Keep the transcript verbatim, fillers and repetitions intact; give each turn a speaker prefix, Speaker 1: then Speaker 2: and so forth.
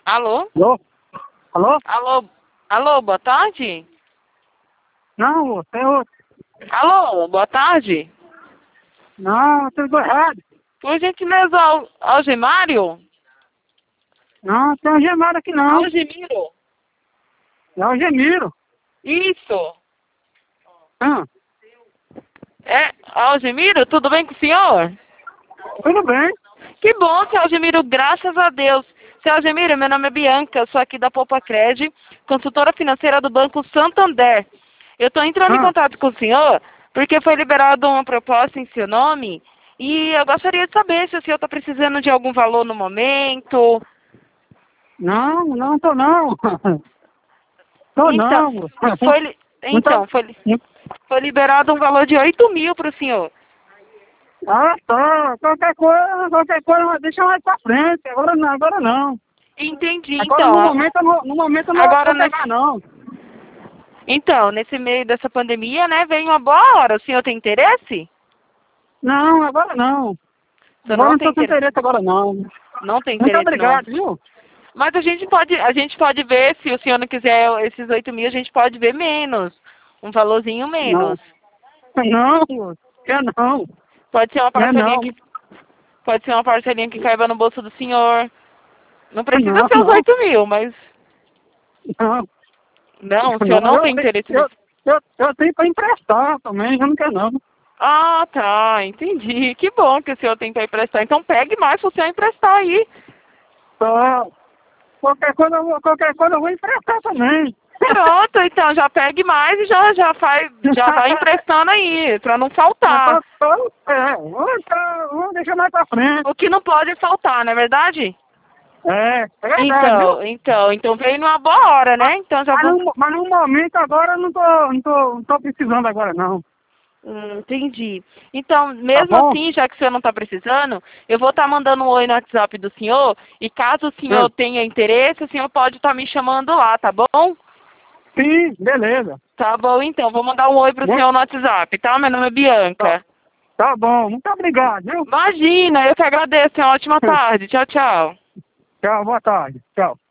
Speaker 1: Alô?
Speaker 2: Alô? Alô?
Speaker 1: Alô? Alô, boa tarde?
Speaker 2: Não, você é outro.
Speaker 1: Alô, boa tarde?
Speaker 2: Não, você ligou errado.
Speaker 1: Por gentileza, Al Algemário?
Speaker 2: Não, tem um gemado aqui não.
Speaker 1: Algemiro?
Speaker 2: É o Gemiro.
Speaker 1: Isso.
Speaker 2: Ah,
Speaker 1: É, Algemiro, tudo bem com o senhor?
Speaker 2: tudo bem.
Speaker 1: Que bom, seu Algemiro, graças a Deus. Seu Algemiro, meu nome é Bianca, eu sou aqui da Popacred, consultora financeira do Banco Santander. Eu estou entrando em
Speaker 2: Ah,
Speaker 1: contato com o senhor porque foi liberada uma proposta em seu nome e eu gostaria de saber se o senhor está precisando de algum valor no momento.
Speaker 2: não, não tô não. Tô
Speaker 1: Então,
Speaker 2: não, moço.
Speaker 1: foi, li-
Speaker 2: Não tá...
Speaker 1: então, foi, li- foi liberado um valor de oito mil para o senhor.
Speaker 2: Ah, tá. Qualquer coisa, qualquer coisa, deixa mais pra frente. Agora não, agora não.
Speaker 1: Entendi,
Speaker 2: Agora
Speaker 1: então.
Speaker 2: no
Speaker 1: a-
Speaker 2: momento, eu não- no momento eu não
Speaker 1: Agora,
Speaker 2: vou pegar
Speaker 1: nesse,
Speaker 2: não.
Speaker 1: então, nesse meio dessa pandemia, né, vem uma boa hora. O senhor tem interesse?
Speaker 2: Não, agora não.
Speaker 1: O senhor
Speaker 2: Agora
Speaker 1: não
Speaker 2: não
Speaker 1: tem
Speaker 2: tô com
Speaker 1: interesse?
Speaker 2: interesse agora não.
Speaker 1: Não tem
Speaker 2: Muito
Speaker 1: interesse, não.
Speaker 2: obrigado, viu?
Speaker 1: Mas a gente pode, a gente pode ver, se o senhor não quiser esses oito mil, a gente pode ver menos. Um valorzinho
Speaker 2: Não.
Speaker 1: menos.
Speaker 2: Não, moço. Quer não.
Speaker 1: Pode ser uma
Speaker 2: Quer
Speaker 1: parcelinha
Speaker 2: não.
Speaker 1: que, pode ser uma parcelinha que caiba no bolso do senhor. Não precisa
Speaker 2: Não,
Speaker 1: ser os
Speaker 2: não.
Speaker 1: oito mil, mas...
Speaker 2: Não.
Speaker 1: Não, o senhor
Speaker 2: Não,
Speaker 1: não
Speaker 2: eu,
Speaker 1: tem
Speaker 2: tenho-
Speaker 1: interesse
Speaker 2: eu,
Speaker 1: nisso.
Speaker 2: eu, eu tenho para emprestar também, eu não quero não.
Speaker 1: Ah, tá, entendi. Que bom que o senhor tem para emprestar. Então pegue mais para o senhor emprestar aí.
Speaker 2: Só, qualquer coisa, eu vou- qualquer coisa eu vou emprestar também.
Speaker 1: Pronto, então já pegue mais e já, já faz, já vai emprestando aí, para não faltar.
Speaker 2: Só- só- é, vou, deixar, vou deixar mais pra frente.
Speaker 1: O que não pode é faltar, não é verdade?
Speaker 2: É, é verdade, viu?
Speaker 1: Então, então, então veio numa boa hora,
Speaker 2: Mas,
Speaker 1: né? Então já
Speaker 2: mas,
Speaker 1: vou.
Speaker 2: no, mas no momento agora eu não tô, não tô, não tô precisando agora não.
Speaker 1: Hum, entendi. Então,
Speaker 2: Tá
Speaker 1: mesmo
Speaker 2: bom?
Speaker 1: assim, já que o senhor não está precisando, eu vou estar mandando um oi no WhatsApp do senhor e caso o senhor
Speaker 2: É.
Speaker 1: tenha interesse, o senhor pode estar me chamando lá, tá bom?
Speaker 2: Sim, beleza.
Speaker 1: Tá bom, então. Vou mandar um oi pro
Speaker 2: Muito,
Speaker 1: senhor no WhatsApp, tá? Meu nome é
Speaker 2: tá,
Speaker 1: Bianca.
Speaker 2: tá bom, muito obrigado, viu?
Speaker 1: Imagina, eu que agradeço. Uma ótima tarde. Tchau, tchau.
Speaker 2: Tchau, boa tarde. Tchau.